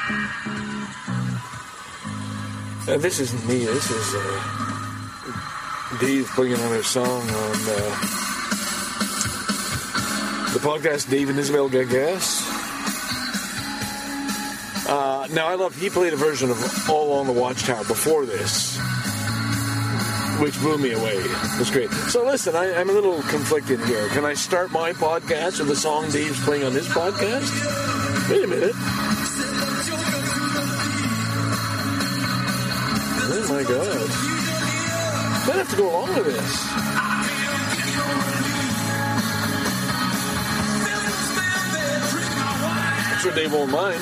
This isn't me. This is Dave playing another song on the podcast Dave and Isabel Get Gas. Now, he played a version of All Along the Watchtower before this, which blew me away. It was great. So listen, I'm a little conflicted here. Can I start my podcast with the song Dave's playing on his podcast? Wait a minute. Oh my God. Might have to go along with this. I'm sure Dave won't mind.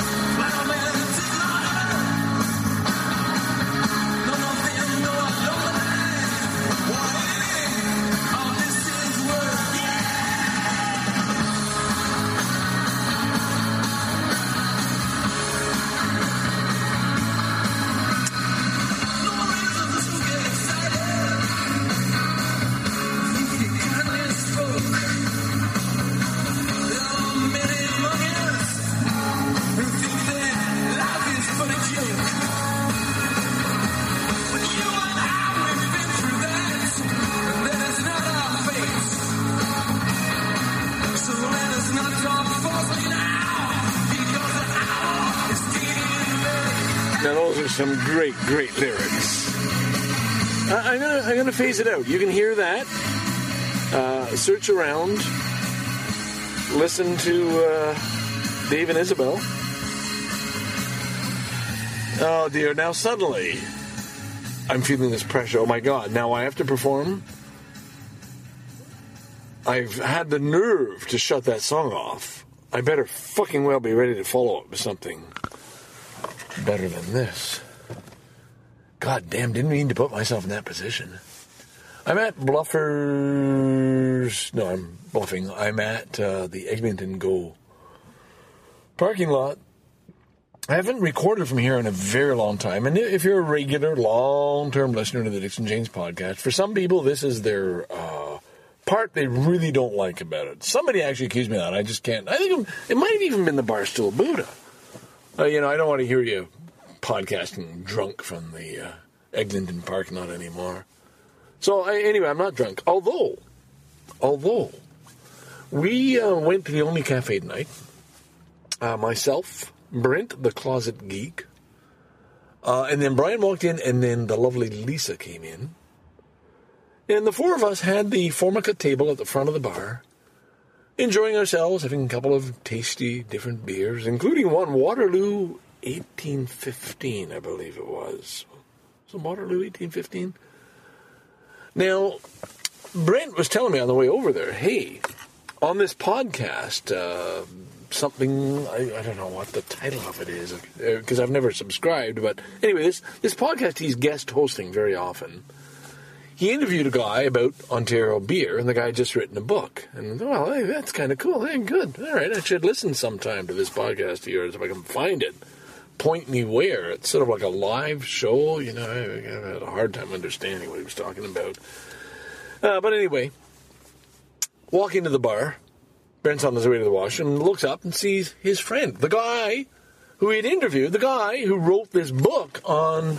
Some great lyrics. I'm gonna phase it out. You can hear that. Search around. Listen to Dave and Isabel. Oh dear! Now suddenly, I'm feeling this pressure. Oh my God! Now I have to perform. I've had the nerve to shut that song off. I better fucking well be ready to follow up with something better than this. God damn, didn't mean to put myself in that position. I'm at Bluffers... No, I'm bluffing. I'm at the Eglinton Go parking lot. I haven't recorded from here in a very long time. And if you're a regular, long-term listener to the Dixon James podcast, for some people, this is their part they really don't like about it. Somebody actually accused me of that. I just can't... I think it might have even been the Barstool Buddha. I don't want to hear you podcasting drunk from the Eglinton parking lot anymore. So, anyway, I'm not drunk. Although, we went to the only cafe tonight. Myself, Brent, the closet geek, and then Brian walked in, and then the lovely Lisa came in. And the four of us had the Formica table at the front of the bar, enjoying ourselves, having a couple of tasty different beers, including one Waterloo 1815, I believe it was. Was it Waterloo 1815? Now, Brent was telling me on the way over there, hey, on this podcast, something, I don't know what the title of it is, because I've never subscribed, but anyway, this podcast he's guest hosting very often. He interviewed a guy about Ontario beer, and the guy had just written a book. And, well, hey, that's kind of cool. Hey, good. All right, I should listen sometime to this podcast of yours if I can find it. Point me where. It's sort of like a live show. I had a hard time understanding what he was talking about. But anyway, walk into the bar. Brent's on his way to the washroom, and looks up and sees his friend, the guy who he had interviewed, the guy who wrote this book on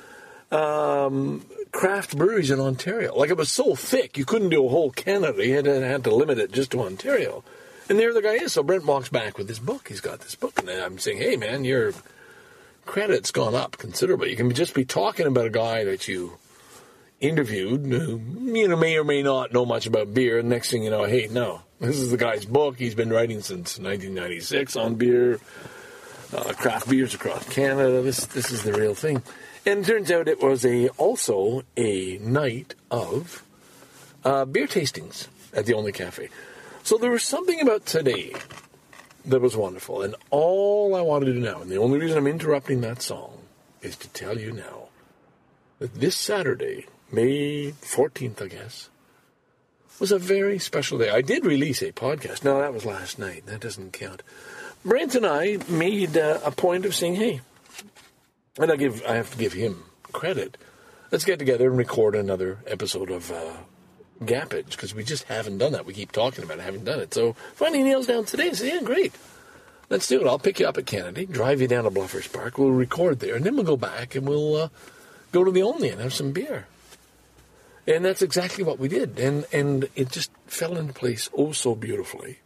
craft breweries in Ontario. Like, it was so thick, you couldn't do a whole Canada. You had to limit it just to Ontario. And there the guy is. So Brent walks back with his book. He's got this book. And I'm saying, hey, man, your credit's gone up considerably. You can just be talking about a guy that you interviewed who, may or may not know much about beer. And next thing you know, hey, no, this is the guy's book. He's been writing since 1996 on beer, craft beers across Canada. This is the real thing. And it turns out it was also a night of beer tastings at the Only Cafe. So there was something about today that was wonderful. And all I wanted to know, and the only reason I'm interrupting that song, is to tell you now that this Saturday, May 14th, I guess, was a very special day. I did release a podcast. No, that was last night. That doesn't count. Brent and I made a point of saying, hey, and I have to give him credit. Let's get together and record another episode of Gappage, because we just haven't done that. We keep talking about it, haven't done it. So finally nails down today. So yeah, great. let's do it. I'll pick you up at Kennedy, drive you down to Bluffers Park. We'll record there, and then we'll go back and we'll go to the Olney and have some beer. And that's exactly what we did. And it just fell into place oh so beautifully.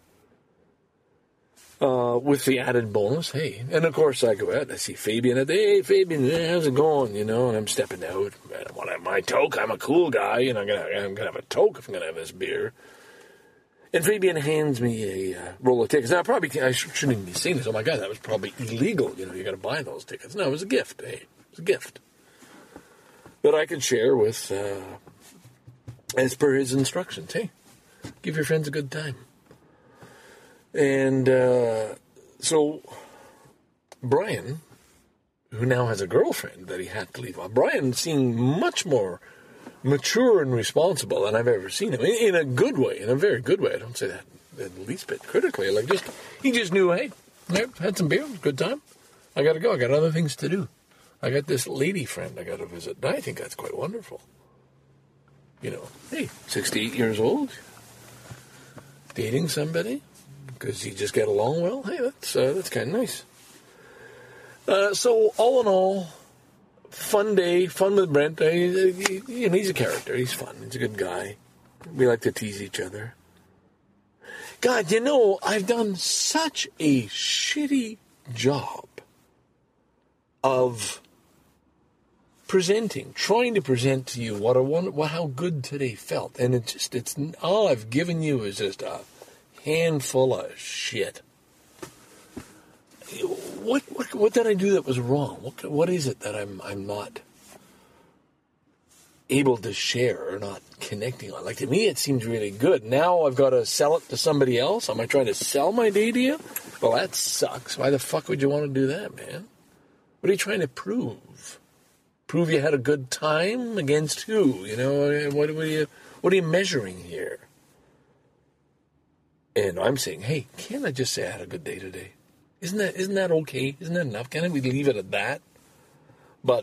With the added bonus, hey. And of course I go out and I see Fabian at hey Fabian, how's it going? And I'm stepping out. I want to have my toke. I'm a cool guy, and I'm gonna have a toke if I'm gonna have this beer. And Fabian hands me a roll of tickets. Now I shouldn't even be saying this. Oh my God, that was probably illegal. You got to buy those tickets. No, it was a gift. Hey, it was a gift that I could share with, as per his instructions. Hey, give your friends a good time. And so Brian, who now has a girlfriend that he had to leave on, Brian seemed much more mature and responsible than I've ever seen him, in a good way, in a very good way. I don't say that the least bit critically. He just knew, hey, had some beer, good time. I got to go. I got other things to do. I got this lady friend I got to visit. And I think that's quite wonderful. Hey, 68 years old, dating somebody because you just get along well. Hey, that's kind of nice. So all in all, fun day, fun with Brent. He's a character. He's fun. He's a good guy. We like to tease each other. God, I've done such a shitty job of trying to present to you how good today felt. And it's all I've given you is just a handful of shit. What did I do that was wrong? What is it that I'm not able to share or not connecting on? Like, to me, it seems really good. Now I've got to sell it to somebody else. Am I trying to sell my day to you? Well, that sucks. Why the fuck would you want to do that, man? What are you trying to prove? Prove you had a good time against who? What are you measuring here? And I'm saying, hey, can't I just say I had a good day today? Isn't that okay? Isn't that enough? Can't we leave it at that? But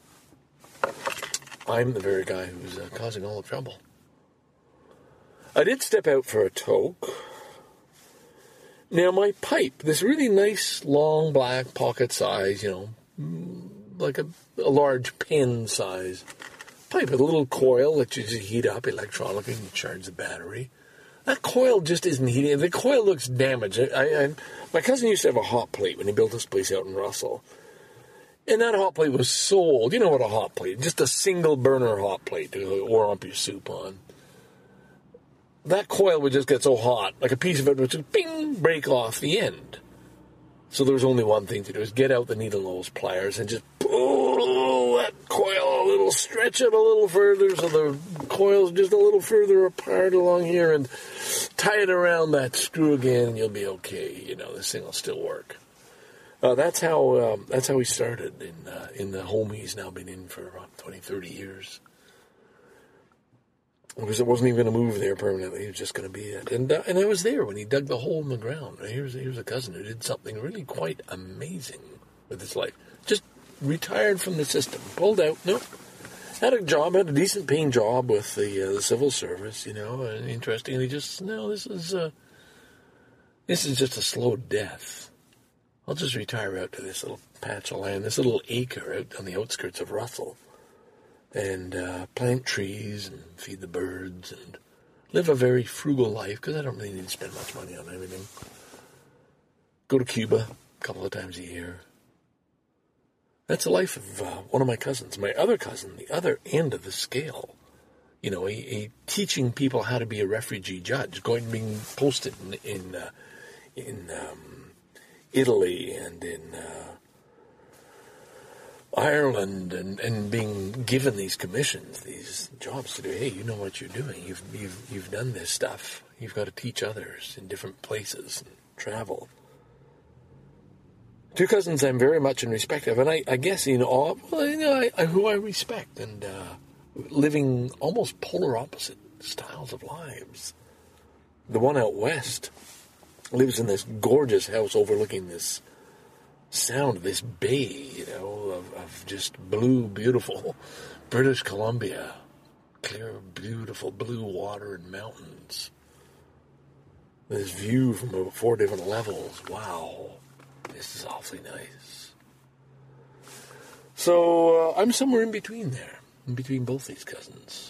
I'm the very guy who's causing all the trouble. I did step out for a toke. Now my pipe, this really nice, long, black, pocket size, like a large pen size pipe with a little coil that you just heat up electronically and you charge the battery. That coil just isn't heating. The coil looks damaged. My cousin used to have a hot plate when he built this place out in Russell. And that hot plate was sold. You know what a hot plate, just a single burner hot plate to warm up your soup on. That coil would just get so hot, like a piece of it would just bing, break off the end. So there was only one thing to do, is get out the needle nose pliers and just pull that coil a little, stretch it a little further so the coil's just a little further apart along here, and tie it around that screw again and you'll be okay. This thing will still work. That's how we started in the home he's now been in for about 20, 30 years. Because it wasn't even going to move there permanently. It was just going to be it. And I was there when he dug the hole in the ground. Here's a cousin who did something really quite amazing with his life. Just retired from the system. Pulled out. Nope. Had a decent paying job with the civil service, and interestingly just, this is just a slow death. I'll just retire out to this little patch of land, this little acre out on the outskirts of Russell, and plant trees and feed the birds and live a very frugal life, because I don't really need to spend much money on everything. Go to Cuba a couple of times a year. That's the life of one of my cousins. My other cousin, the other end of the scale, a teaching people how to be a refugee judge, being posted in Italy and in Ireland, and being given these commissions, these jobs to do. Hey, you know what you're doing. You've done this stuff. You've got to teach others in different places and travel. Two cousins I'm very much in respect of, and I guess who I respect, and living almost polar opposite styles of lives. The one out west lives in this gorgeous house overlooking this sound, this bay, of just blue, beautiful British Columbia. Clear, beautiful blue water and mountains. This view from 4 different levels. Wow. this is awfully nice. So I'm somewhere in between there, in between both these cousins.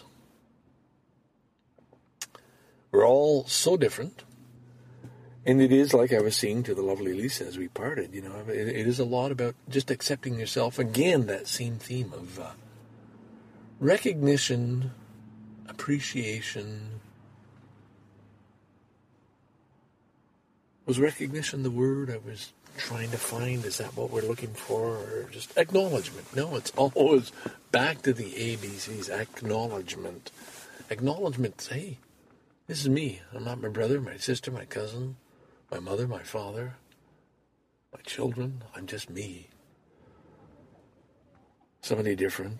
We're all so different. And it is, like I was saying to the lovely Lisa as we parted, you know, it is a lot about just accepting yourself. Again, that same theme of recognition, appreciation. Was recognition the word I was trying to find? Is that what we're looking for? Or just acknowledgement? No, it's always back to the ABCs. Acknowledgement. Acknowledgement, hey, this is me. I'm not my brother, my sister, my cousin, my mother, my father, my children. I'm just me. Somebody different.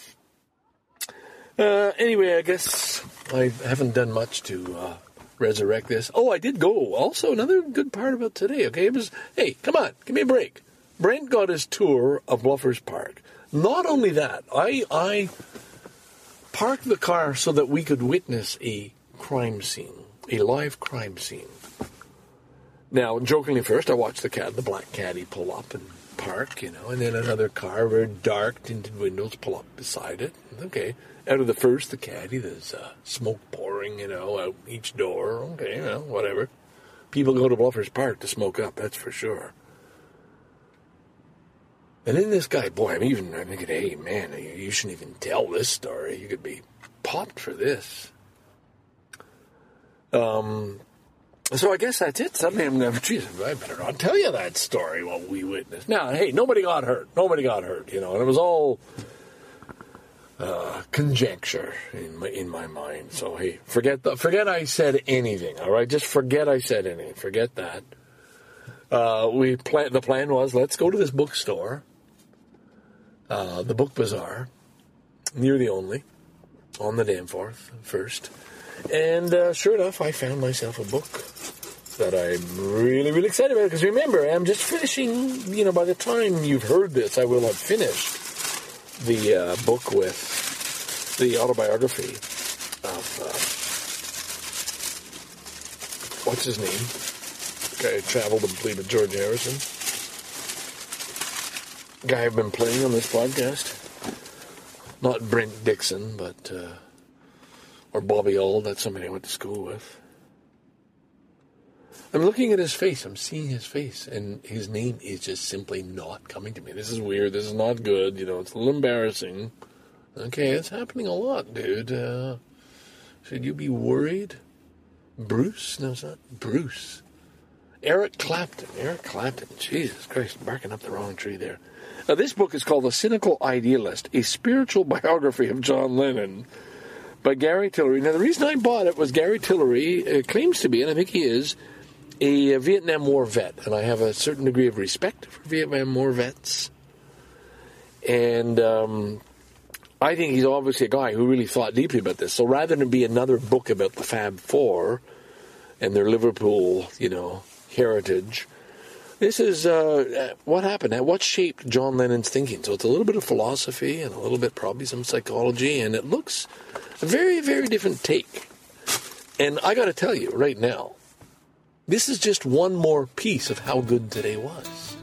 Anyway, I guess I haven't done much to resurrect this. Oh, I did go. Also, another good part about today, okay, it was, hey, come on, give me a break. Brent got his tour of Bluffers Park. Not only that, I parked the car so that we could witness a crime scene, a live crime scene. Now, jokingly first, I watched the black caddy pull up and park, you know, and then another car, very dark tinted windows, pull up beside it. Okay, out of the caddy, there's smoke pouring, you know, out each door. Okay, well, whatever. People go to Bluffers Park to smoke up, that's for sure. And then this guy, boy, I'm thinking, hey, man, you shouldn't even tell this story. You could be popped for this. So I guess that's it. Suddenly I'm going, Jesus, I better not tell you that story, what we witnessed. Now, hey, nobody got hurt, you know, and it was all conjecture in my mind. So, hey, forget I said anything, all right? Just forget I said anything. Forget that. The plan was, let's go to this bookstore, the Book Bazaar, near the Only, on the Danforth first. And sure enough, I found myself a book that I'm really, really excited about. Because remember, I'm just finishing, you know, by the time you've heard this, I will have finished the book with the autobiography of, what's his name? The guy who traveled and played with George Harrison. Guy I've been playing on this podcast. Not Brent Dixon, but... or Bobby Auld, that's somebody I went to school with. I'm looking at his face, I'm seeing his face, and his name is just simply not coming to me. This is weird, this is not good, you know, it's a little embarrassing. Okay, it's happening a lot, dude. Should you be worried? Bruce? No, it's not Bruce. Eric Clapton, Jesus Christ, barking up the wrong tree there. Now, this book is called The Cynical Idealist, a spiritual biography of John Lennon, by Gary Tillery. Now, the reason I bought it was Gary Tillery claims to be, and I think he is, a Vietnam War vet. And I have a certain degree of respect for Vietnam War vets. And I think he's obviously a guy who really thought deeply about this. So rather than be another book about the Fab Four and their Liverpool, you know, heritage, this is what happened, what shaped John Lennon's thinking. So it's a little bit of philosophy and a little bit probably some psychology, and it looks a very, very different take. And I got to tell you right now, this is just one more piece of how good today was.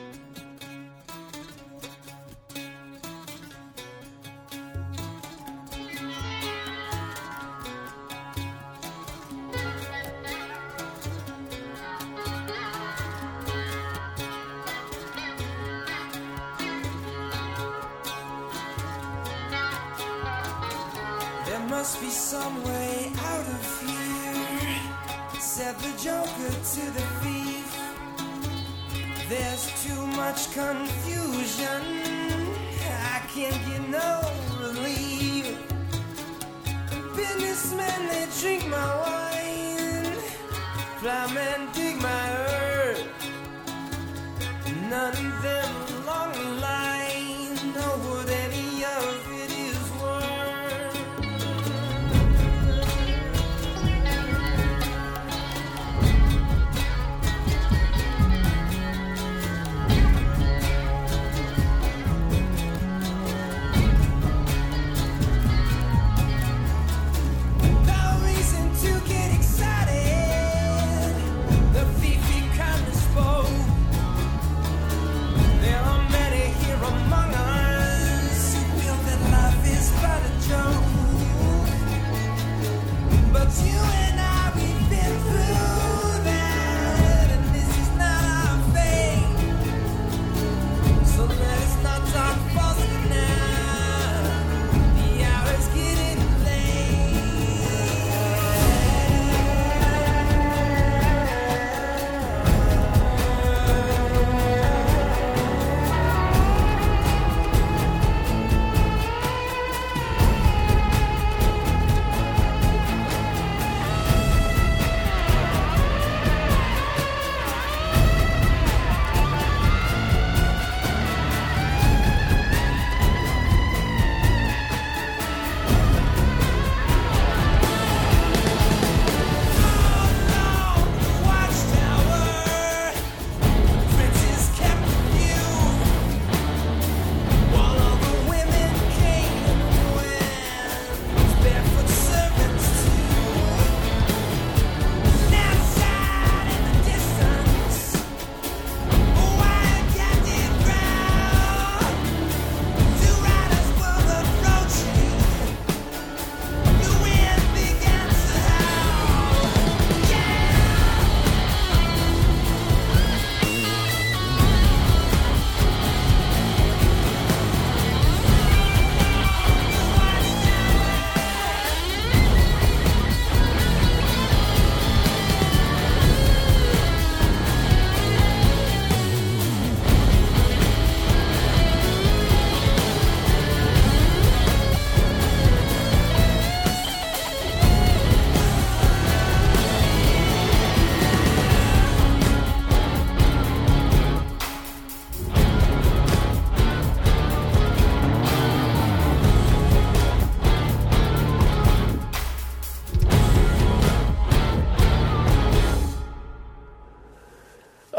There must be some way out of here, said the Joker to the thief. There's too much confusion, I can't get no relief. Businessmen, they drink my wine, flymen dig my earth. None of them along the line know what any of it is worth. No reason to get excited. The thief he kindly spoke.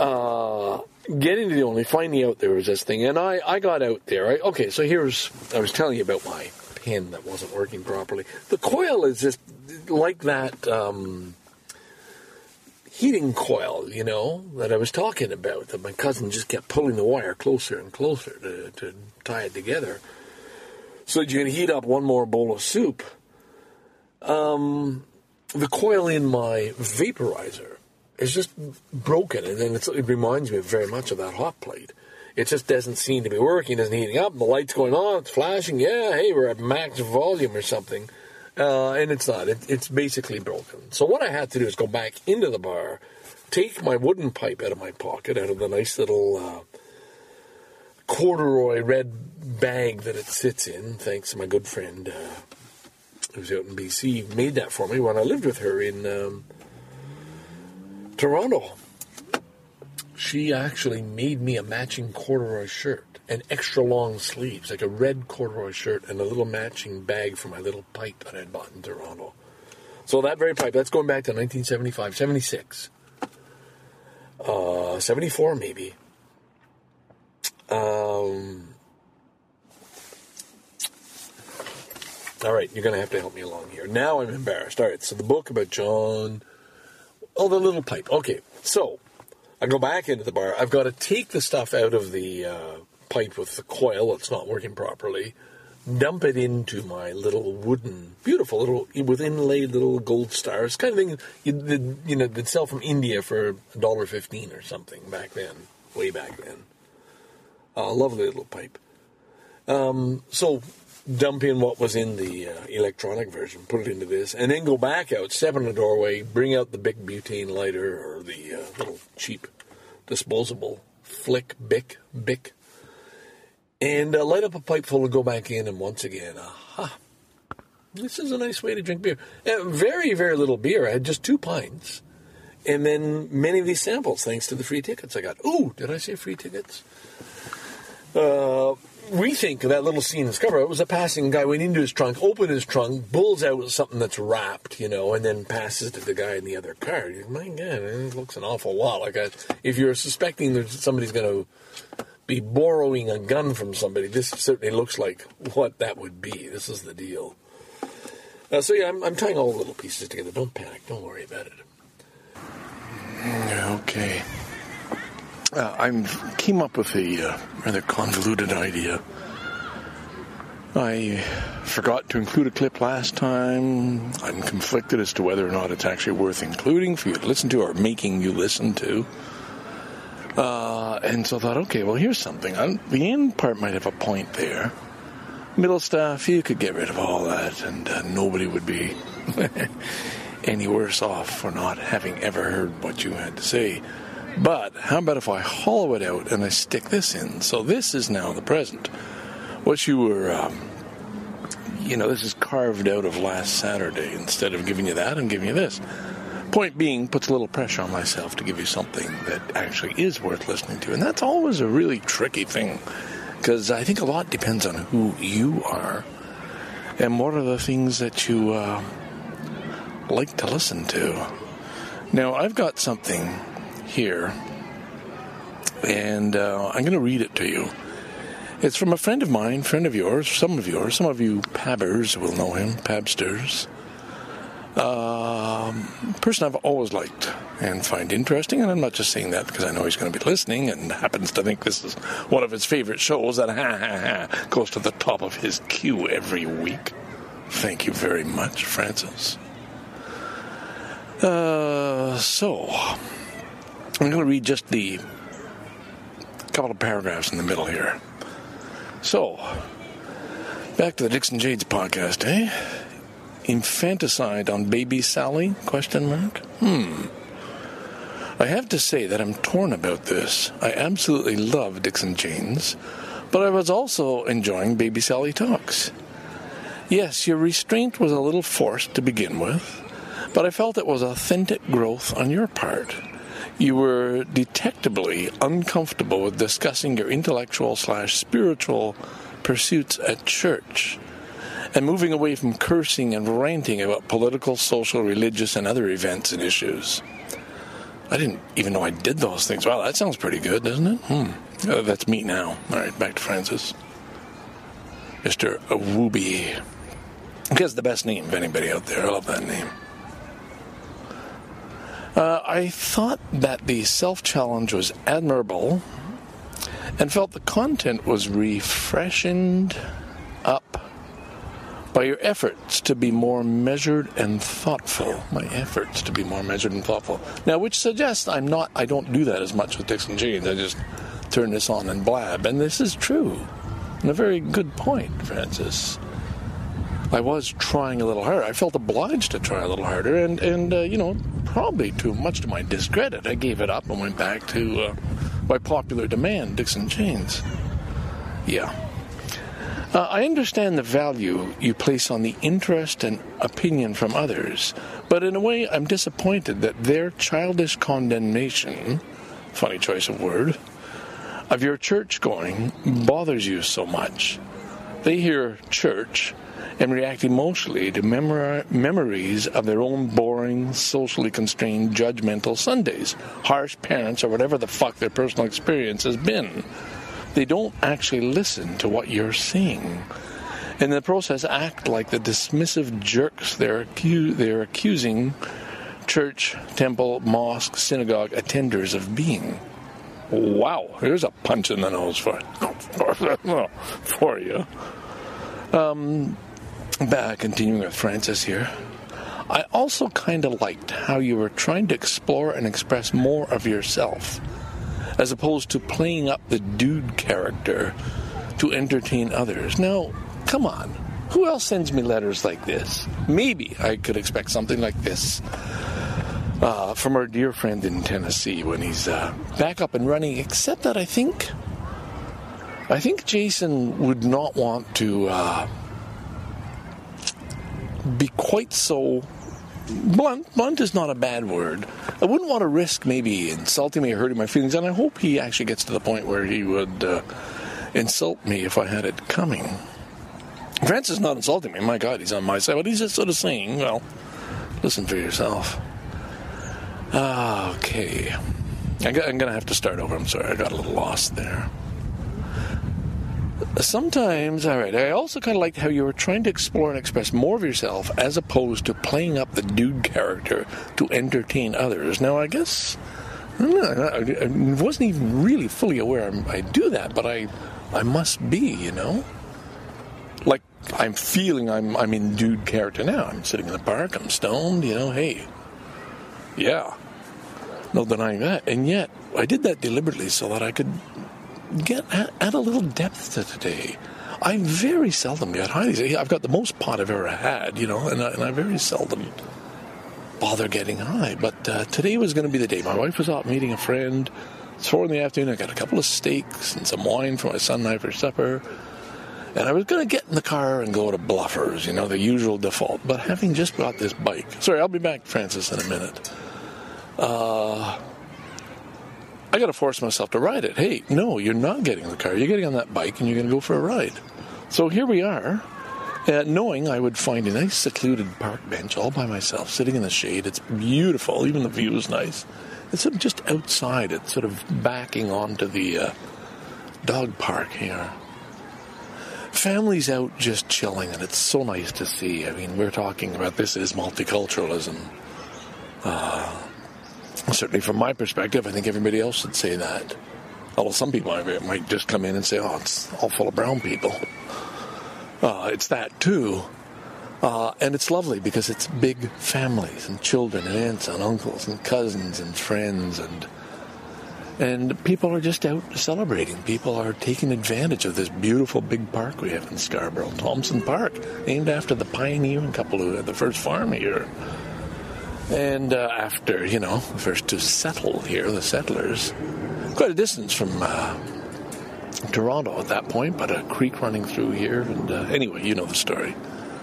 Getting to the only, finding out there was this thing, and I got out there. Okay, so I was telling you about my pen that wasn't working properly. The coil is just like that heating coil, that I was talking about, that my cousin just kept pulling the wire closer and closer to tie it together so that you can heat up one more bowl of soup. The coil in my vaporizer is just broken, and then it reminds me very much of that hot plate. It just doesn't seem to be working, isn't heating up, and the light's going on, it's flashing, hey, we're at max volume or something, and it's not. It's basically broken. So what I had to do is go back into the bar, take my wooden pipe out of my pocket, out of the nice little corduroy red bag that it sits in, thanks to my good friend who's out in BC, made that for me when I lived with her in Toronto. She actually made me a matching corduroy shirt and extra long sleeves, like a red corduroy shirt and a little matching bag for my little pipe that I had bought in Toronto. So that very pipe, that's going back to 1975, 76, 74 maybe. All right, you're going to have to help me along here. Now I'm embarrassed. All right, so the book about John... Oh, the little pipe. Okay, so I go back into the bar. I've got to take the stuff out of the pipe with the coil that's not working properly, dump it into my little wooden, beautiful little, with inlaid little gold stars, kind of thing they'd sell from India for $1.15 or something back then, way back then. Lovely little pipe. So dump in what was in the electronic version, put it into this, and then go back out, step in the doorway, bring out the big butane lighter or the little cheap disposable Bic, and light up a pipe full and go back in, and once again, aha, this is a nice way to drink beer. Very, very little beer. I had just 2 pints, and then many of these samples, thanks to the free tickets I got. Ooh, did I say free tickets? We think of that little scene in Discover. It was a passing guy went into his trunk, opened his trunk, pulls out something that's wrapped, and then passes to the guy in the other car. You're, my God, it looks an awful lot like if you're suspecting that somebody's going to be borrowing a gun from somebody, this certainly looks like what that would be. This is the deal. So yeah, I'm tying all the little pieces together. Don't panic. Don't worry about it. Okay. I came up with a rather convoluted idea. I forgot to include a clip last time. I'm conflicted as to whether or not it's actually worth including for you to listen to or making you listen to. And so I thought, okay, well, here's something. The end part might have a point there. Middle stuff, you could get rid of all that, and nobody would be any worse off for not having ever heard what you had to say. But how about if I hollow it out and I stick this in? So this is now the present. What you were, this is carved out of last Saturday. Instead of giving you that, I'm giving you this. Point being, puts a little pressure on myself to give you something that actually is worth listening to. And that's always a really tricky thing, because I think a lot depends on who you are and what are the things that you like to listen to. Now, I've got something here, and I'm going to read it to you. It's from a friend of mine, friend of yours, some of you Pabbers will know him, Pabsters. Person I've always liked and find interesting, and I'm not just saying that because I know he's going to be listening and happens to think this is one of his favorite shows that goes to the top of his queue every week. Thank you very much, Francis. So I'm going to read just the couple of paragraphs in the middle here. So, back to the Dixon Jades podcast, eh? Infanticide on baby Sally? ? I have to say that I'm torn about this. I absolutely love Dixon Jades, but I was also enjoying Baby Sally Talks. Yes, your restraint was a little forced to begin with, but I felt it was authentic growth on your part. You were detectably uncomfortable with discussing your intellectual/spiritual pursuits at church, and moving away from cursing and ranting about political, social, religious, and other events and issues. I didn't even know I did those things. Wow, that sounds pretty good, doesn't it? That's me now. All right, back to Francis. Mr. Wooby. He has the best name of anybody out there. I love that name. I thought that the self-challenge was admirable and felt the content was refreshened up by your efforts to be more measured and thoughtful. My efforts to be more measured and thoughtful. Now, which suggests I don't do that as much with Dixon Janes. I just turn this on and blab. And this is true. And a very good point, Francis. I was trying a little harder. I felt obliged to try a little harder. And probably too much to my discredit, I gave it up and went back to, by popular demand, Dixon Janes. Yeah. I understand the value you place on the interest and opinion from others, but in a way I'm disappointed that their childish condemnation, funny choice of word, of your church-going bothers you so much. They hear church and react emotionally to memories of their own boring, socially constrained, judgmental Sundays, harsh parents, or whatever the fuck their personal experience has been. They don't actually listen to what you're saying. In the process, act like the dismissive jerks they're accusing church, temple, mosque, synagogue attenders of being. Wow, here's a punch in the nose for you. Continuing with Francis here. I also kind of liked how you were trying to explore and express more of yourself, as opposed to playing up the dude character to entertain others. Now, come on. Who else sends me letters like this? Maybe I could expect something like this from our dear friend in Tennessee when he's back up and running, except that I think Jason would not want to be quite so blunt is not a bad word. I wouldn't want to risk maybe insulting me or hurting my feelings, and I hope he actually gets to the point where he would insult me if I had it coming. Francis is not insulting me. My God, he's on my side. But he's just sort of saying, well, listen for yourself. Okay. I'm going to have to start over. I'm sorry. I got a little lost there. Sometimes, all right, I also kind of liked how you were trying to explore and express more of yourself as opposed to playing up the dude character to entertain others. Now, I guess, I wasn't even really fully aware I do that, but I must be, you know? Like, I'm feeling I'm in dude character now. I'm sitting in the park, I'm stoned, you know, hey. Yeah. No denying that. And yet, I did that deliberately so that I could get add a little depth to today. I very seldom get high. I've got the most pot I've ever had, you know, and I very seldom bother getting high. But today was going to be the day. My wife was out meeting a friend. It's 4 p.m. I got a couple of steaks and some wine for my son and I for supper. And I was going to get in the car and go to Bluffers, you know, the usual default. But having just got this bike... Sorry, I'll be back, Francis, in a minute. I got to force myself to ride it. Hey, no, you're not getting in the car. You're getting on that bike and you're going to go for a ride. So here we are, knowing I would find a nice secluded park bench all by myself, sitting in the shade. It's beautiful. Even the view is nice. It's sort of just outside. It's sort of backing onto the dog park here. Families out just chilling, and it's so nice to see. I mean, we're talking about this is multiculturalism. Certainly from my perspective, I think everybody else would say that. Although some people might just come in and say, oh, it's all full of brown people. It's that too. And it's lovely because it's big families and children and aunts and uncles and cousins and friends and people are just out celebrating. People are taking advantage of this beautiful big park we have in Scarborough, Thompson Park, named after the pioneering couple who had the first farm here. And after, you know, the first to settle here, the settlers, quite a distance from Toronto at that point, but a creek running through here. And anyway, you know the story.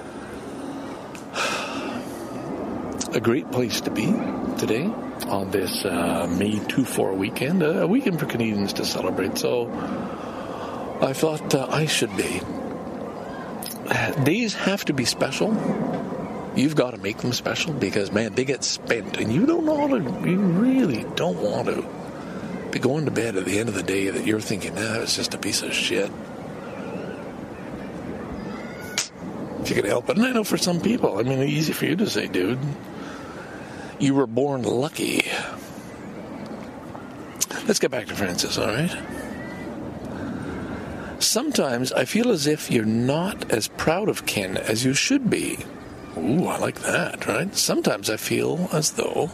A great place to be today on this May 2-4 weekend, a weekend for Canadians to celebrate. So I thought I should be. Days have to be special. you've got to make them special because, man, they get spent. And you really don't want to be going to bed at the end of the day that you're thinking, it's just a piece of shit. If you could help it. And I know for some people, it's easy for you to say, dude, you were born lucky. Let's get back to Francis, all right? Sometimes I feel as if you're not as proud of Ken as you should be. Ooh, I like that, right? Sometimes I feel as though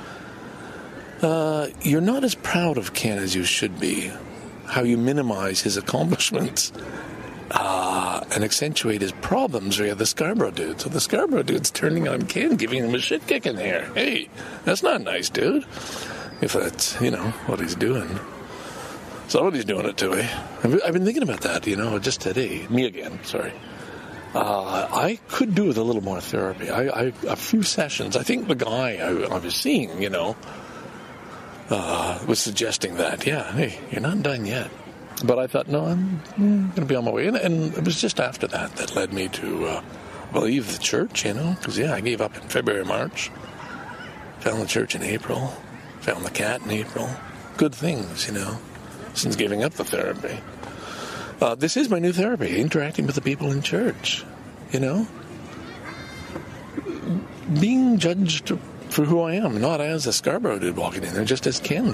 you're not as proud of Ken as you should be. How you minimize his accomplishments and accentuate his problems via the Scarborough dude. So the Scarborough dude's turning on Ken, giving him a shit kick in here. Hey, that's not nice, dude. If that's, what he's doing. Somebody's doing it to me. I've been thinking about that, just today. Me again, sorry. I could do with a little more therapy. A few sessions. I think the guy I was seeing, was suggesting that, hey, you're not done yet. But I thought, no, I'm going to be on my way. And it was just after that led me to leave the church, because, I gave up in February, March. Found the church in April. Found the cat in April. Good things, since giving up the therapy. This is my new therapy, interacting with the people in church, Being judged for who I am, not as a Scarborough dude walking in there, just as Ken.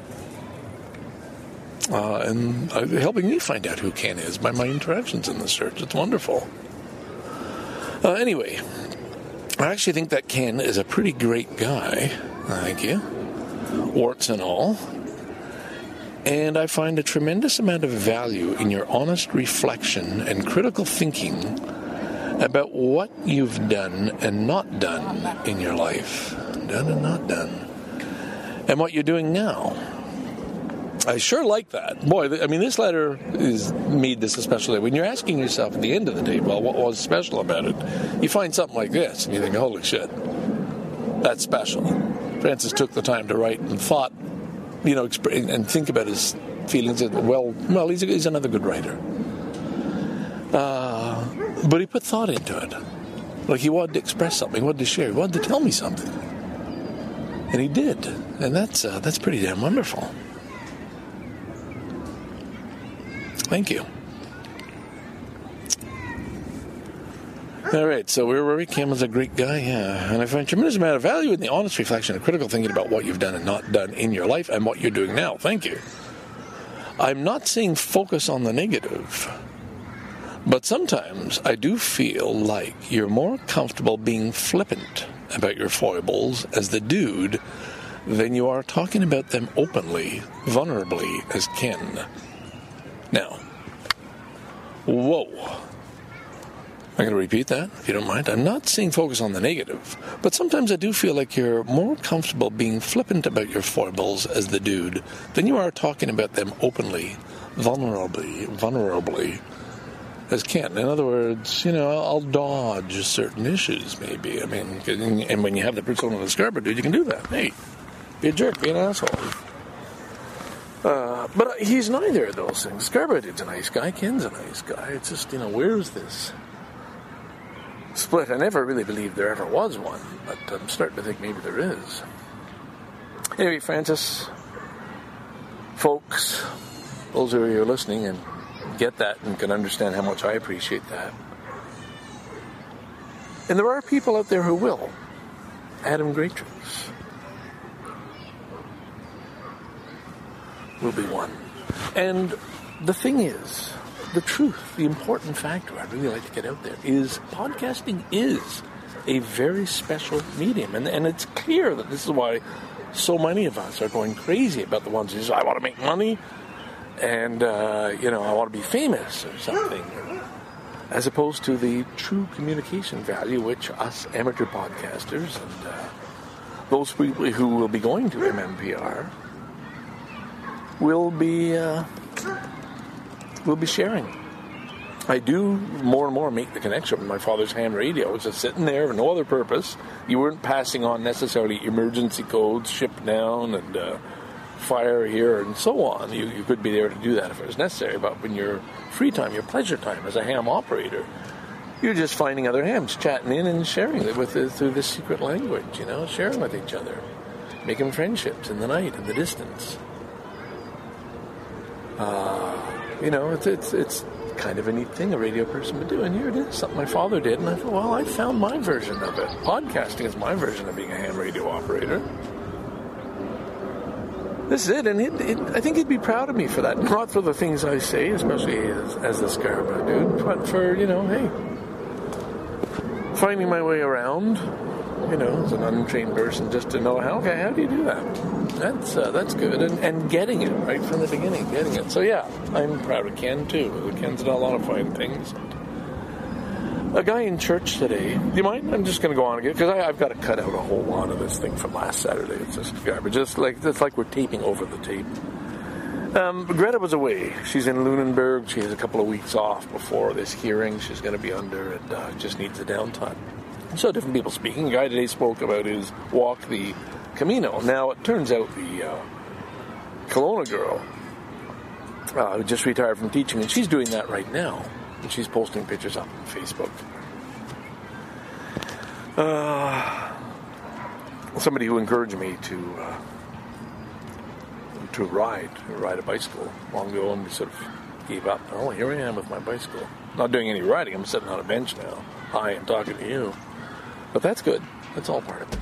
And helping me find out who Ken is by my interactions in this church. It's wonderful. Anyway, I actually think that Ken is a pretty great guy. Thank you. Warts and all. And I find a tremendous amount of value in your honest reflection and critical thinking about what you've done and not done in your life. Done and not done. And what you're doing now. I sure like that. Boy, this letter made this a special day. When you're asking yourself at the end of the day, well, what was special about it? You find something like this, and you think, holy shit, that's special. Francis took the time to write and thought, and think about his feelings. Well, he's another good writer. But he put thought into it. Like he wanted to express something, he wanted to share, he wanted to tell me something. And he did. And that's pretty damn wonderful. Thank you. All right, so where were we? Cam was a great guy, yeah. And I find tremendous amount of value in the honest reflection and critical thinking about what you've done and not done in your life and what you're doing now. Thank you. I'm not saying focus on the negative, but sometimes I do feel like you're more comfortable being flippant about your foibles as the dude than you are talking about them openly, vulnerably as Ken. Now, whoa. I'm going to repeat that, if you don't mind. I'm not saying focus on the negative, but sometimes I do feel like you're more comfortable being flippant about your foibles as the dude than you are talking about them openly, vulnerably as Ken. In other words, I'll dodge certain issues, maybe. And when you have the persona of the Scarborough dude, you can do that. Hey, be a jerk, be an asshole. But he's neither of those things. Scarborough dude's a nice guy, Ken's a nice guy. It's just, where's this split? I never really believed there ever was one, but I'm starting to think maybe there is. Anyway, Francis, folks, those of you who are listening and get that and can understand how much I appreciate that. And there are people out there who will. Adam Greatrix will be one. And the thing is, the truth, the important factor I'd really like to get out there is podcasting is a very special medium. And it's clear that this is why so many of us are going crazy about the ones who say, I want to make money and, I want to be famous or something. As opposed to the true communication value, which us amateur podcasters and those people who will be going to MMPR will be sharing. I do more and more make the connection with my father's ham radio. It's just sitting there for no other purpose. You weren't passing on necessarily emergency codes, ship down, and fire here, and so on. You could be there to do that if it was necessary. But when your free time, your pleasure time as a ham operator, you're just finding other hams, chatting in and sharing it through this secret language, sharing with each other, making friendships in the night, in the distance. It's kind of a neat thing a radio person would do, and here it is, something my father did, and I thought, well, I found my version of it. Podcasting is my version of being a ham radio operator. This is it, and I think he'd be proud of me for that. Not for the things I say, especially as the Scarborough dude, but for, hey, finding my way around, as an untrained person, just to know how do you do that? That's good, and getting it right from the beginning, getting it. So yeah, I'm proud of Ken too. Ken's done a lot of fine things. A guy in church today. Do you mind? I'm just going to go on again because I've got to cut out a whole lot of this thing from last Saturday. It's just garbage. It's like we're taping over the tape. Greta was away. She's in Lunenburg. She has a couple of weeks off before this hearing she's going to be under, and just needs the downtime. So different people speaking. The guy today spoke about his walk the Camino. Now it turns out the Kelowna girl who just retired from teaching, and she's doing that right now. And she's posting pictures up on Facebook. Somebody who encouraged me to ride a bicycle long ago, and we sort of gave up. Oh, here I am with my bicycle. Not doing any riding. I'm sitting on a bench now. Hi, I'm talking to you. But that's good. That's all part of it.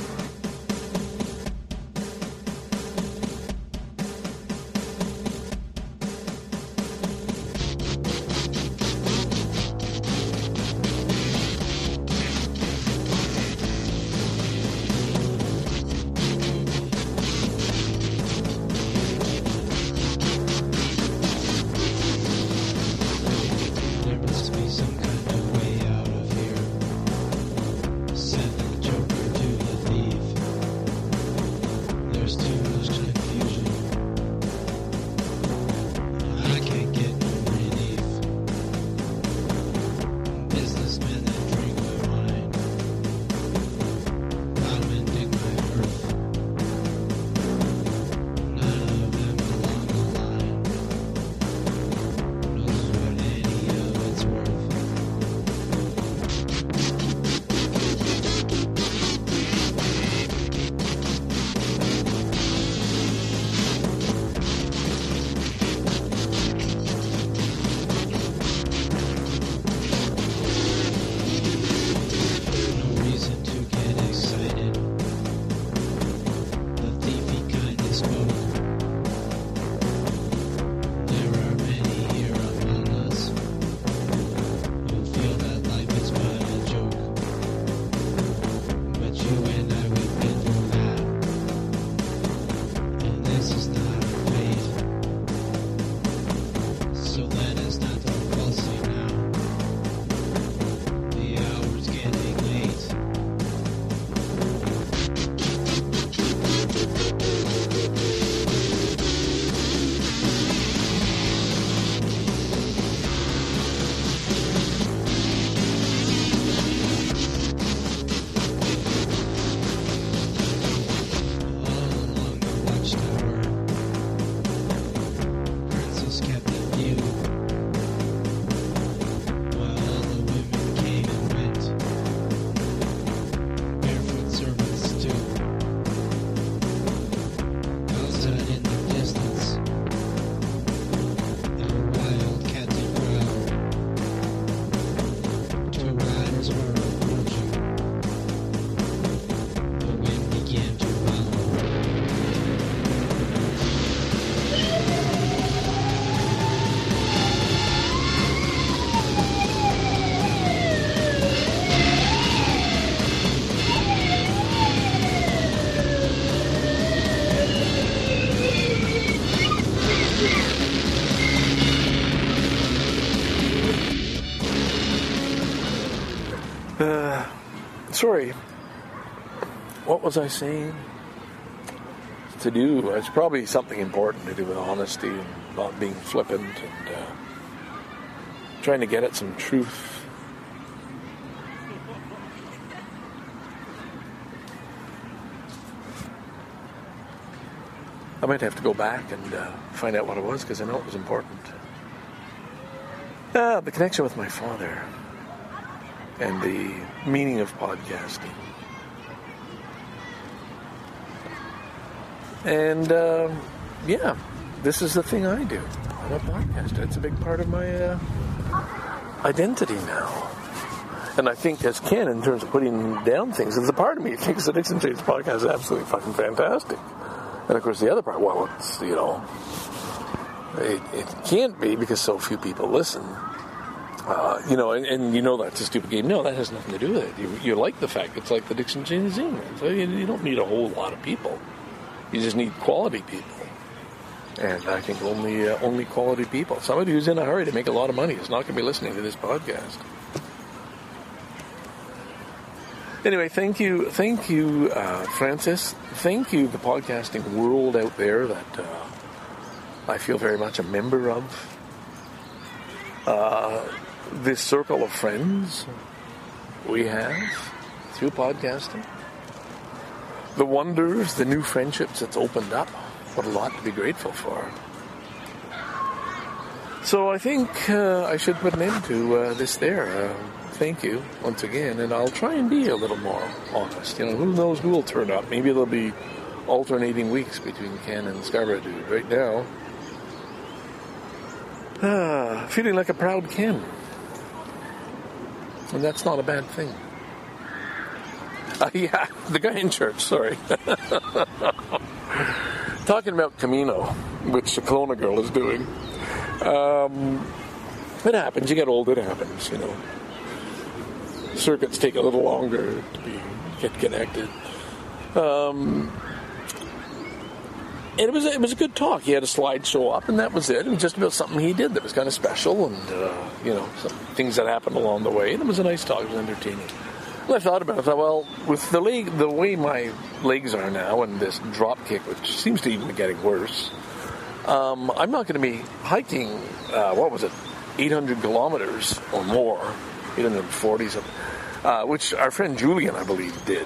Sorry. What was I saying? To do. It's probably something important to do with honesty and not being flippant and trying to get at some truth. I might have to go back and find out what it was because I know it was important. The connection with my father. and the meaning of podcasting. And, yeah, this is the thing I do. I'm a podcaster. It's a big part of my identity now. And I think as Ken, in terms of putting down things, there's a part of me that thinks the Dixon Shades podcast is absolutely fucking fantastic. And of course the other part, well, it's, you know, it can't be because so few people listen. You know, and you know that's a stupid game. No, that has nothing to do with it. You like the fact it's like the Dixon Shades zine. So you don't need a whole lot of people. You just need quality people. And I think only quality people. Somebody who's in a hurry to make a lot of money is not going to be listening to this podcast. Anyway, thank you, Francis. Thank you, the podcasting world out there that I feel very much a member of. This circle of friends we have through podcasting. The wonders, the new friendships it's opened up. What a lot to be grateful for. So I think I should put an end to this there. Thank you once again, and I'll try and be a little more honest. You know, who knows who will turn up? Maybe there'll be alternating weeks between Ken and Scarborough Dude. Right now, feeling like a proud Ken, and that's not a bad thing. Yeah, the guy in church. Sorry, talking about Camino, which the Kelowna girl is doing. It happens. You get old. It happens. You know. Circuits take a little longer to get connected. And it was a good talk. He had a slideshow up, and that was it. It was just about something he did that was kind of special, and you know, some things that happened along the way. And it was a nice talk. It was entertaining. And I thought about it. I thought, well, with the way my legs are now, and this drop kick, which seems to even be getting worse, I'm not going to be hiking. 800 kilometers or more. 840 something, which our friend Julian, I believe, did.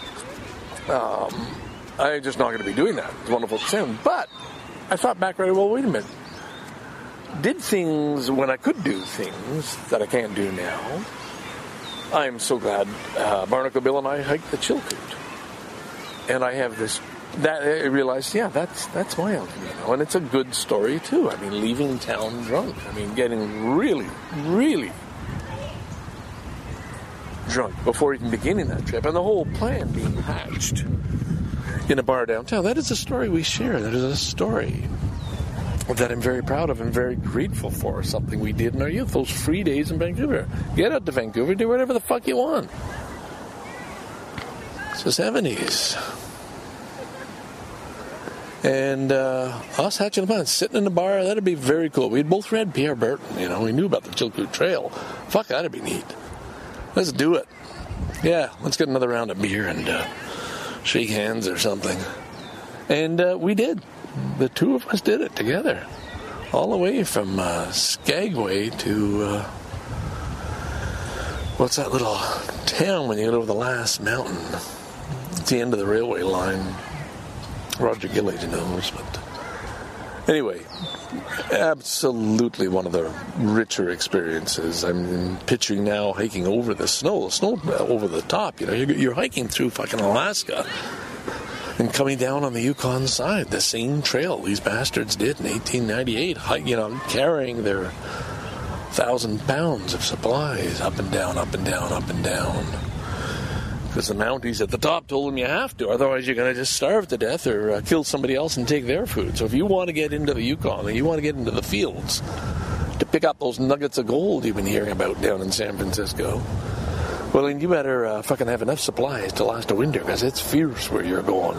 I'm just not going to be doing that. It's wonderful to sound. But I thought back right away, well, wait a minute. Did things when I could do things that I can't do now. I'm so glad Barnacle Bill and I hiked the Chilkoot. And I have this, that I realized, yeah, that's my El Camino. And it's a good story, too. I mean, leaving town drunk. I mean, getting really, really drunk before even beginning that trip, and the whole plan being hatched in a bar downtown. That is a story we share. That is a story that I'm very proud of and very grateful for. Something we did in our youth. Those free days in Vancouver. Get out to Vancouver, do whatever the fuck you want. It's the 70s. And us hatching a plan, sitting in the bar, that'd be very cool. We'd both read Pierre Berton, you know, we knew about the Chilkoot Trail. Fuck, that'd be neat. Let's do it. Yeah, let's get another round of beer and shake hands or something. And we did. The two of us did it together. All the way from Skagway to, what's that little town when you get over the last mountain? It's the end of the railway line. Roger Gillage knows, but anyway, absolutely one of the richer experiences. I'm picturing now hiking over the snow over the top. You know, you're hiking through fucking Alaska and coming down on the Yukon side, the same trail these bastards did in 1898. You know, carrying their 1,000 pounds of supplies up and down, up and down, up and down. Because the Mounties at the top told them you have to, otherwise you're going to just starve to death or kill somebody else and take their food. So if you want to get into the Yukon, and you want to get into the fields to pick up those nuggets of gold you've been hearing about down in San Francisco, well, then you better fucking have enough supplies to last a winter, because it's fierce where you're going.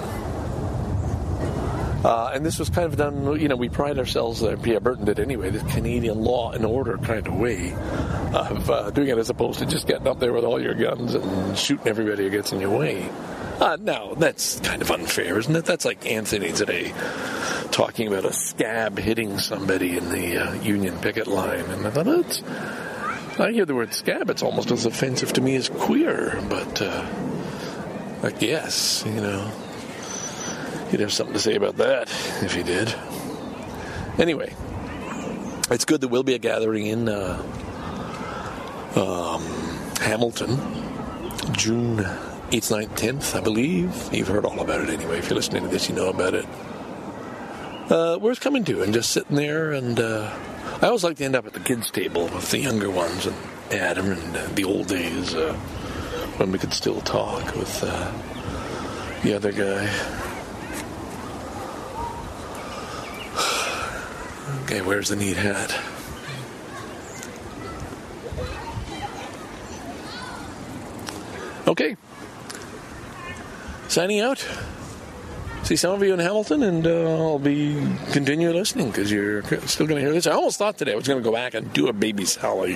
And this was kind of done, you know, we pride ourselves, Pierre Berton did anyway, this Canadian law and order kind of way of doing it, as opposed to just getting up there with all your guns and shooting everybody who gets in your way. Now, that's kind of unfair, isn't it? That's like Anthony today talking about a scab hitting somebody in the Union picket line. And I thought, I hear the word scab, it's almost as offensive to me as queer. But I guess, you know, he'd have something to say about that if he did. Anyway, it's good that we'll be a gathering in Hamilton, June 8th, 9th, 10th, I believe. You've heard all about it anyway. If you're listening to this, you know about it. Worth coming to and just sitting there. And I always like to end up at the kids' table with the younger ones and Adam and the old days when we could still talk with the other guy. Okay, where's the neat hat? Okay. Signing out. See some of you in Hamilton, and I'll be continue listening because you're still going to hear this. I almost thought today I was going to go back and do a Baby Sally.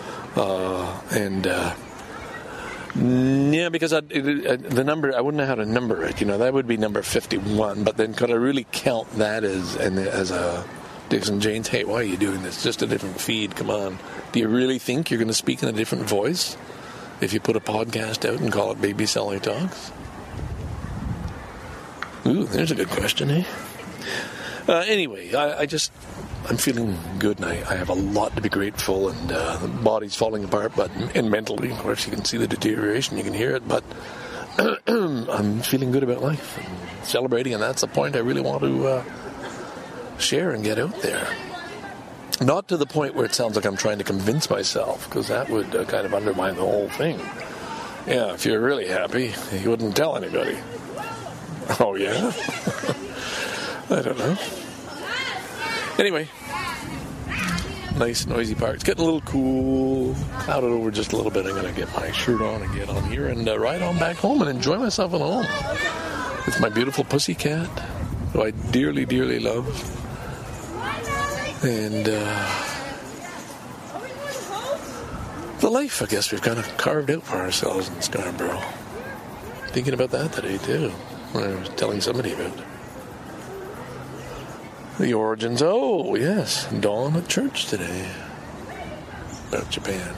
Yeah, because the number, I wouldn't know how to number it. You know, that would be number 51. But then could I really count that as a Dixon Janes? Hey, why are you doing this? Just a different feed. Come on. Do you really think you're going to speak in a different voice if you put a podcast out and call it Baby Sally Talks? Ooh, there's a good question, eh? Anyway, I'm feeling good, and I have a lot to be grateful, and the body's falling apart, and mentally, of course, you can see the deterioration, you can hear it, but I'm feeling good about life and celebrating, and that's the point I really want to share and get out there. Not to the point where it sounds like I'm trying to convince myself, because that would kind of undermine the whole thing. Yeah, if you're really happy, you wouldn't tell anybody. Oh, yeah? I don't know. Anyway, nice noisy park. It's getting a little cool, clouded over just a little bit. I'm going to get my shirt on and get on here and ride on back home and enjoy myself at home with my beautiful pussycat, who I dearly, dearly love. And the life, I guess, we've kind of carved out for ourselves in Scarborough. Thinking about that today, too. I was telling somebody about the origins. Oh, yes. Dawn at church today. About Japan.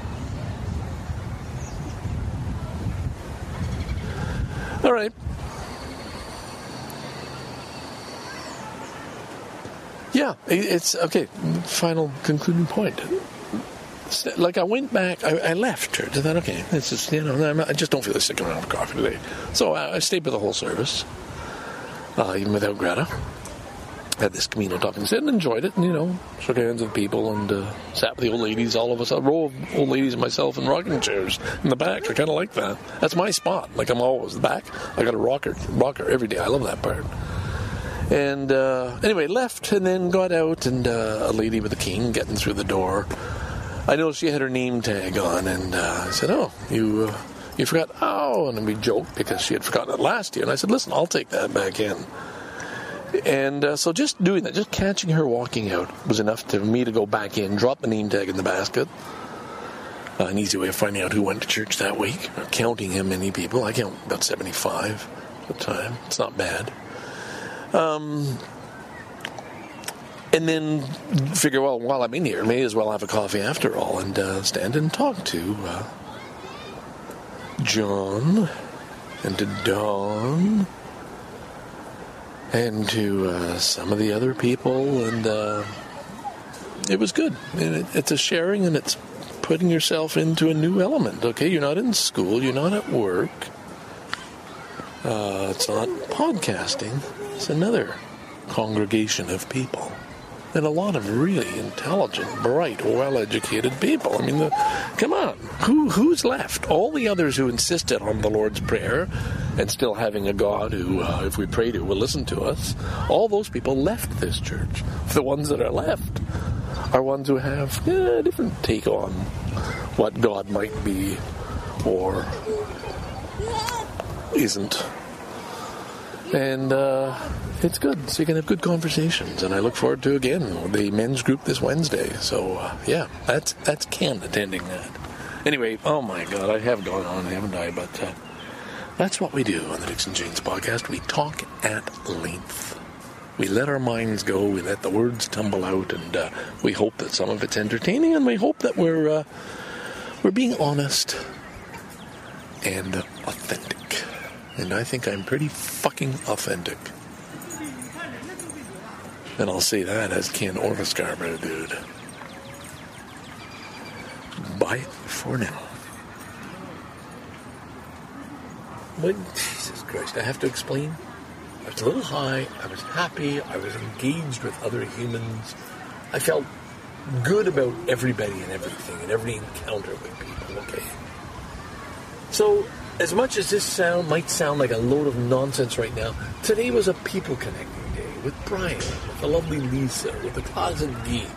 All right. Yeah, it's okay. Final concluding point. Like I went back, I left church. I thought, okay, it's just, I just don't feel like sticking around for coffee today. So I stayed for the whole service, even without Greta. Had this Camino talking, sit and enjoyed it, and shook hands with people and sat with the old ladies. All of us, a row of old ladies and myself in rocking chairs in the back. I kind of like that. That's my spot. Like I'm always the back. I got a rocker every day. I love that part. And anyway, left and then got out, and a lady with a cane getting through the door. I noticed she had her name tag on, and I said, "Oh, you forgot?" Oh, and we joked because she had forgotten it last year. And I said, "Listen, I'll take that back in." And so just doing that, just catching her walking out was enough for me to go back in, drop the name tag in the basket. An easy way of finding out who went to church that week, or counting how many people. I count about 75 at the time. It's not bad. And then figure, well, while I'm in here, may as well have a coffee after all, and stand and talk to John, and to Dawn, and to some of the other people, and it was good. And it's a sharing, and it's putting yourself into a new element, okay? You're not in school, you're not at work. It's not podcasting. It's another congregation of people. And a lot of really intelligent, bright, well-educated people. I mean, come on. Who's left? All the others who insisted on the Lord's Prayer and still having a God who, if we pray to, will listen to us, all those people left this church. The ones that are left are ones who have a different take on what God might be or isn't. And it's good, so you can have good conversations. And I look forward to, again, the men's group this Wednesday. So, yeah, that's Ken attending that. Anyway, oh my God, I have gone on, haven't I? But that's what we do on the Dixon Janes podcast. We talk at length. We let our minds go. We let the words tumble out. And we hope that some of it's entertaining. And we hope that we're being honest and authentic. And I think I'm pretty fucking authentic. And I'll say that as Ken or a Scarborough dude. Bye for now. Jesus Christ, I have to explain. I was a little high, I was happy, I was engaged with other humans. I felt good about everybody and everything and every encounter with people, okay? So, as much as this might sound like a load of nonsense right now, today was a people connecting day with Brian, with the lovely Lisa, with the Closet Geek,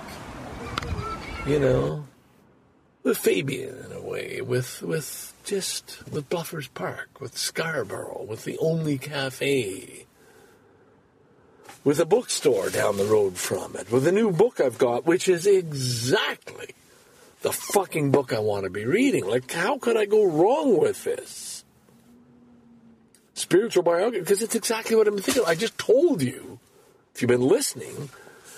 you know, with Fabian in a way, with Bluffers Park, with Scarborough, with the Only Cafe, with a bookstore down the road from it, with a new book I've got, which is exactly the fucking book I want to be reading. Like, how could I go wrong with this? Spiritual biography, because it's exactly what I'm thinking. I just told you, if you've been listening,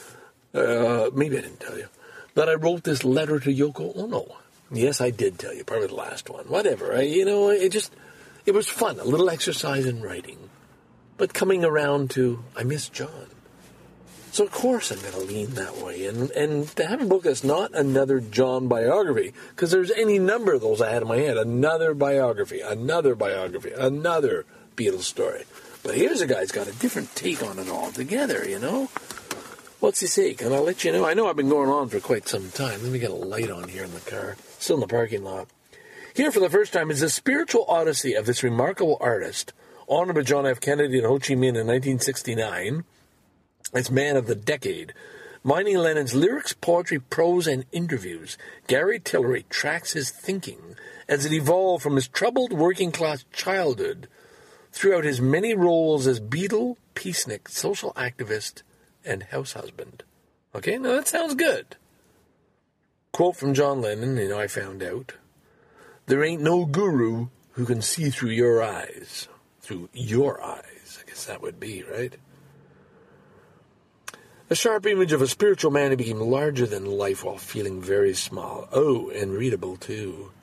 maybe I didn't tell you, that I wrote this letter to Yoko Ono. Yes, I did tell you, probably the last one. Whatever. It was fun, a little exercise in writing. But coming around to, I miss John. So, of course, I'm going to lean that way. And to have a book that's not another John biography, because there's any number of those I had in my head. Another biography, another Beatles story. But here's a guy who's got a different take on it altogether, you know? What's his take? And I'll let you know. I know I've been going on for quite some time. Let me get a light on here in the car. Still in the parking lot. Here for the first time is the spiritual odyssey of this remarkable artist, honored by John F. Kennedy and Ho Chi Minh in 1969. As Man of the Decade. Mining Lennon's lyrics, poetry, prose, and interviews, Gary Tillery tracks his thinking as it evolved from his troubled working-class childhood throughout his many roles as Beatle, peacenik, social activist, and house husband. Okay, now that sounds good. Quote from John Lennon, I found out. There ain't no guru who can see through your eyes. Through your eyes, I guess that would be, right? A sharp image of a spiritual man who became larger than life while feeling very small. Oh, and readable, too.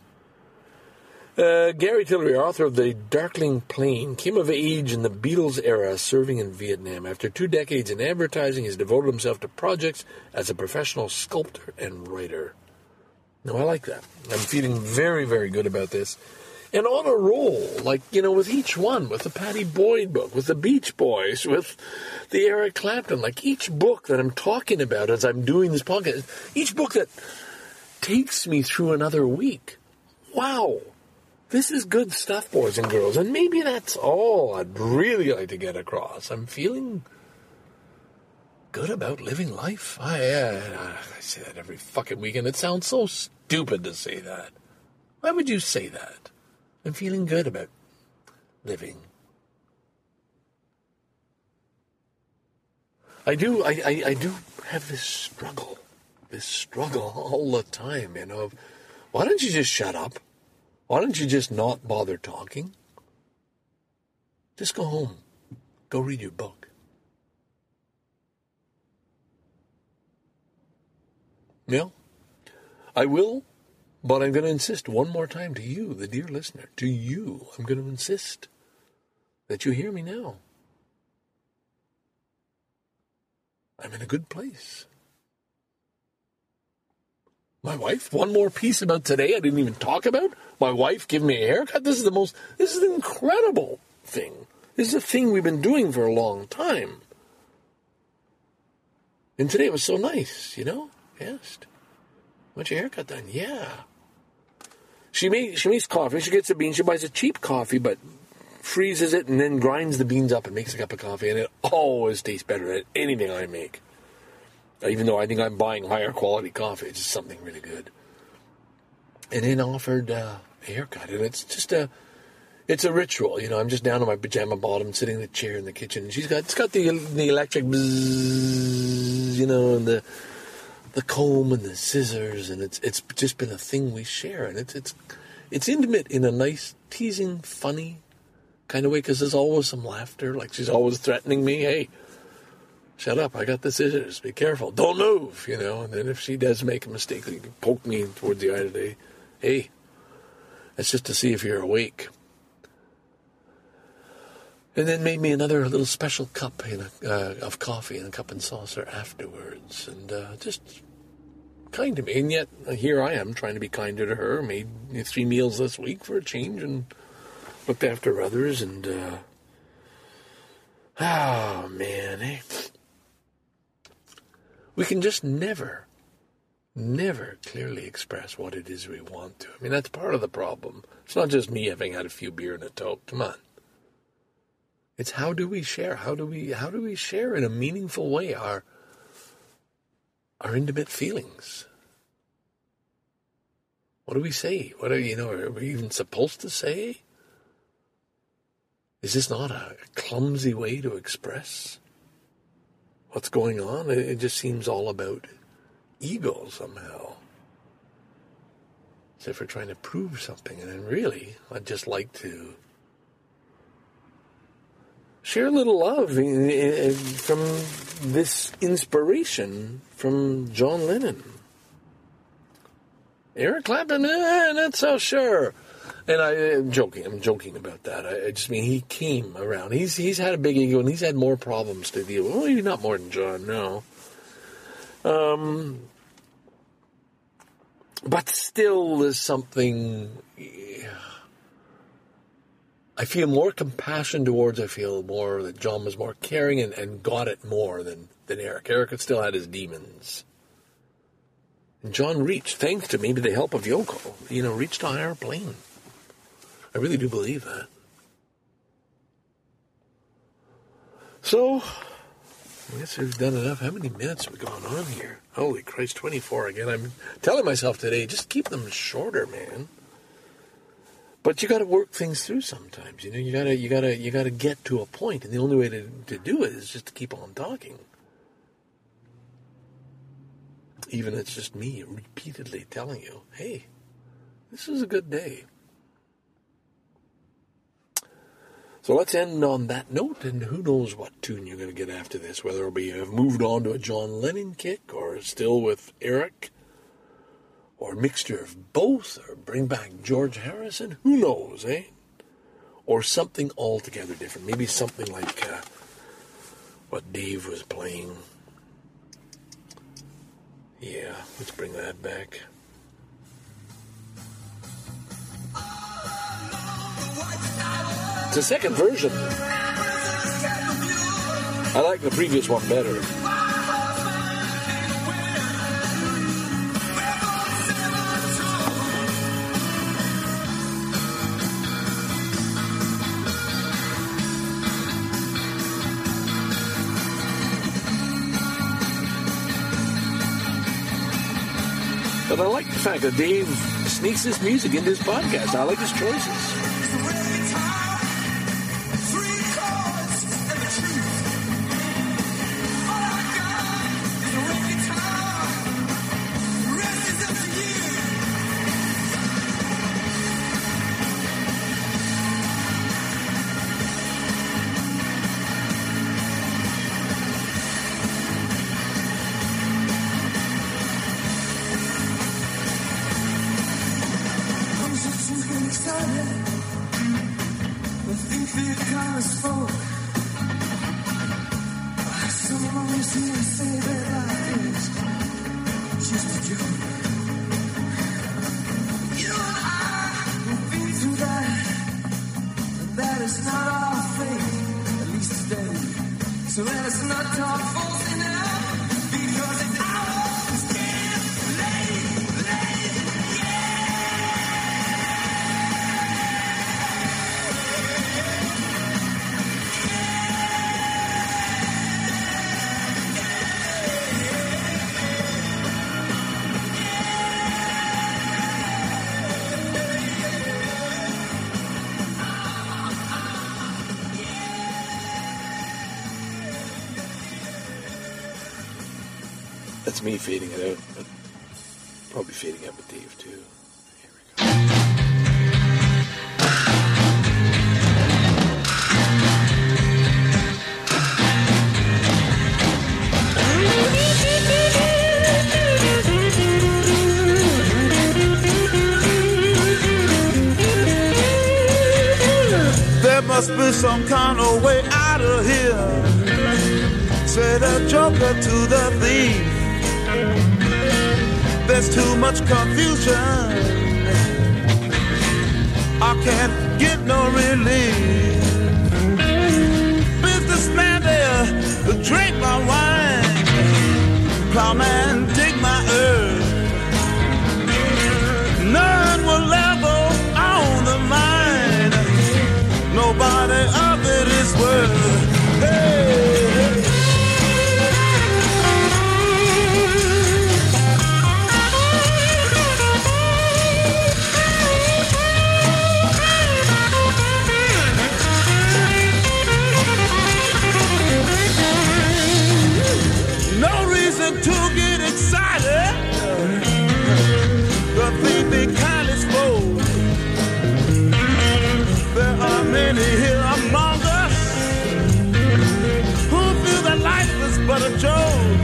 Gary Tillery, author of The Darkling Plain, came of age in the Beatles era, serving in Vietnam. After 2 decades in advertising, he's devoted himself to projects as a professional sculptor and writer. Now, I like that. I'm feeling very, very good about this. And on a roll, with each one, with the Patty Boyd book, with the Beach Boys, with the Eric Clapton, each book that I'm talking about as I'm doing this podcast, each book that takes me through another week. Wow. This is good stuff, boys and girls, and maybe that's all I'd really like to get across. I'm feeling good about living life. I say that every fucking weekend. It sounds so stupid to say that. Why would you say that? I'm feeling good about living. I do have this struggle all the time, of why don't you just shut up? Why don't you just not bother talking? Just go home. Go read your book. Yeah, I will. But I'm going to insist one more time to you, the dear listener, to you. I'm going to insist that you hear me now. I'm in a good place. My wife, one more piece about today I didn't even talk about. My wife giving me a haircut. This is an incredible thing. This is a thing we've been doing for a long time. And today it was so nice, Yes. Want your haircut done? Yeah. She makes coffee. She gets the beans. She buys a cheap coffee, but freezes it and then grinds the beans up and makes a cup of coffee. And it always tastes better than anything I make. Even though I think I'm buying higher quality coffee. It's just something really good. And then offered a haircut. And it's just it's a ritual. I'm just down on my pajama bottom, sitting in a chair in the kitchen. And it's got the electric bzzz, and the comb and the scissors, and it's just been a thing we share, and it's intimate in a nice, teasing, funny kind of way, because there's always some laughter, she's always threatening me, hey, shut up, I got the scissors, be careful, don't move, and then if she does make a mistake, you can poke me towards the eye today, hey, that's just to see if you're awake. And then made me another little special cup of coffee in a cup and saucer afterwards. And just kind to me. And yet, here I am trying to be kinder to her. Made 3 meals this week for a change. And looked after others, and oh man, eh? We can just never clearly express what it is we want to. I mean, that's part of the problem. It's not just me having had a few beer and a toke. Come on. It's how do we share? How do we share in a meaningful way our intimate feelings? What do we say? What are we even supposed to say? Is this not a clumsy way to express what's going on? It just seems all about ego somehow. As if we're trying to prove something. And then really, I'd just like to share a little love from this inspiration from John Lennon. Eric Clapton, not so sure. And I'm joking about that. I just mean he came around. He's had a big ego and he's had more problems to deal with. Well, maybe not more than John, no. But still there's something... I feel more compassion towards, I feel more that John was more caring and got it more than Eric. Eric had still had his demons. And John reached, thanks to maybe the help of Yoko, reached a higher plane. I really do believe that. So, I guess we've done enough. How many minutes have we gone on here? Holy Christ, 24 again. I'm telling myself today, just keep them shorter, man. But you got to work things through sometimes. You got to get to a point, and the only way to do it is just to keep on talking. Even if it's just me repeatedly telling you, hey, this is a good day. So let's end on that note, and who knows what tune you're going to get after this, whether it'll be have moved on to a John Lennon kick, or still with Eric, or a mixture of both, or bring back George Harrison, who knows, eh? Or something altogether different, maybe something like what Dave was playing. Yeah, let's bring that back. It's a second version. I like the previous one better. But I like the fact that Dave sneaks this music into his podcast. I like his choices. So let us not talk false enough, because it's ours. That's me fading it out, but probably fading out with Dave too. Here we go. There must be some kind of way out of here, said a joker to the thief. There's too much confusion, I can't get no relief. Businessman there, drink my wine. Plowman, dig my earth. None will ever own the mine. Nobody of it is worth. Hey. No reason to get excited. The thief be kindly spoke. There are many here among us who feel that life is but a joke.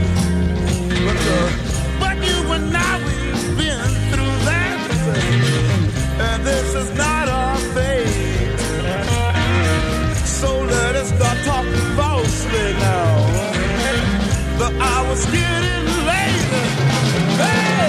But you and I, we've been through that, and this is not our fate. So let us start talking falsely now. The hour's getting late. Hey!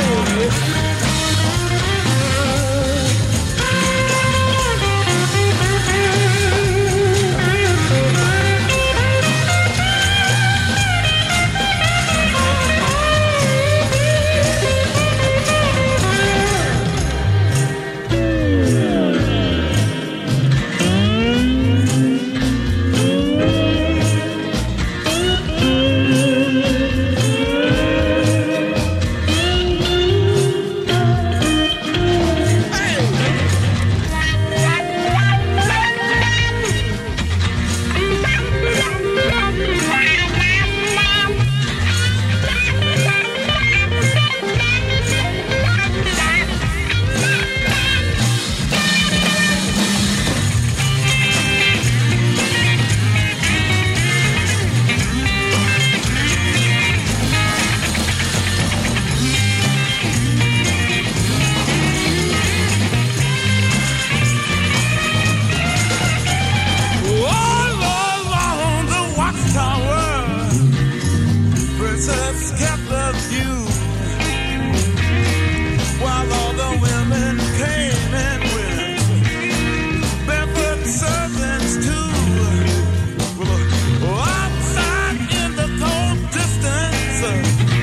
Outside in the cold distance